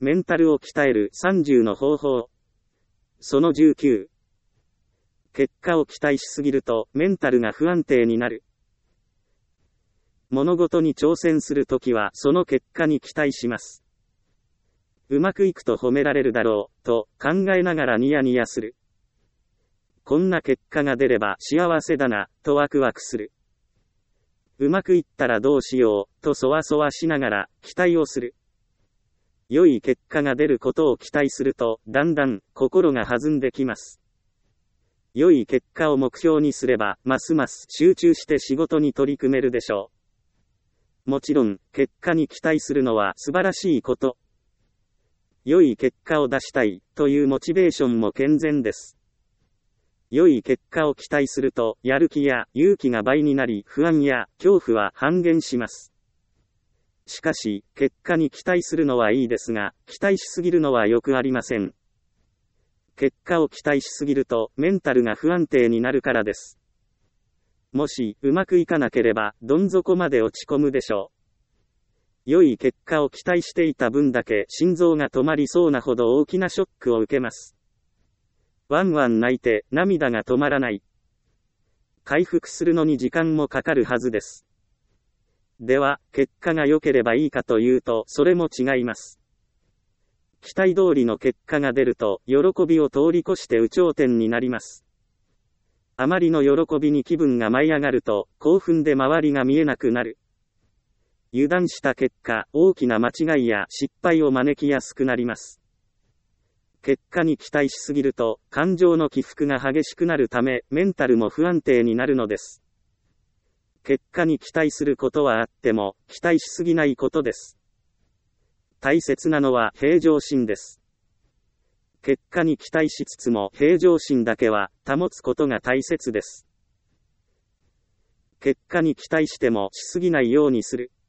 メンタルを鍛える30の方法。その19。結果を期待しすぎるとメンタルが不安定になる。物事に挑戦するときはその結果に期待します。うまくいくと褒められるだろう、と考えながらニヤニヤする。こんな結果が出れば幸せだな、とワクワクする。うまくいったらどうしよう、とそわそわしながら期待をする。良い結果が出ることを期待すると、だんだん心が弾んできます。良い結果を目標にすれば、ますます集中して仕事に取り組めるでしょう。もちろん、結果に期待するのは素晴らしいこと。良い結果を出したい、というモチベーションも健全です。良い結果を期待すると、やる気や勇気が倍になり、不安や恐怖は半減します。しかし、結果に期待するのはいいですが、期待しすぎるのはよくありません。結果を期待しすぎると、メンタルが不安定になるからです。もし、うまくいかなければ、どん底まで落ち込むでしょう。良い結果を期待していた分だけ、心臓が止まりそうなほど大きなショックを受けます。ワンワン泣いて、涙が止まらない。回復するのに時間もかかるはずです。では、結果が良ければいいかというと、それも違います。期待通りの結果が出ると、喜びを通り越して有頂天になります。あまりの喜びに気分が舞い上がると、興奮で周りが見えなくなる。油断した結果、大きな間違いや失敗を招きやすくなります。結果に期待しすぎると、感情の起伏が激しくなるため、メンタルも不安定になるのです。結果に期待することはあっても、期待しすぎないことです。大切なのは平常心です。結果に期待しつつも平常心だけは保つことが大切です。結果に期待してもしすぎないようにする。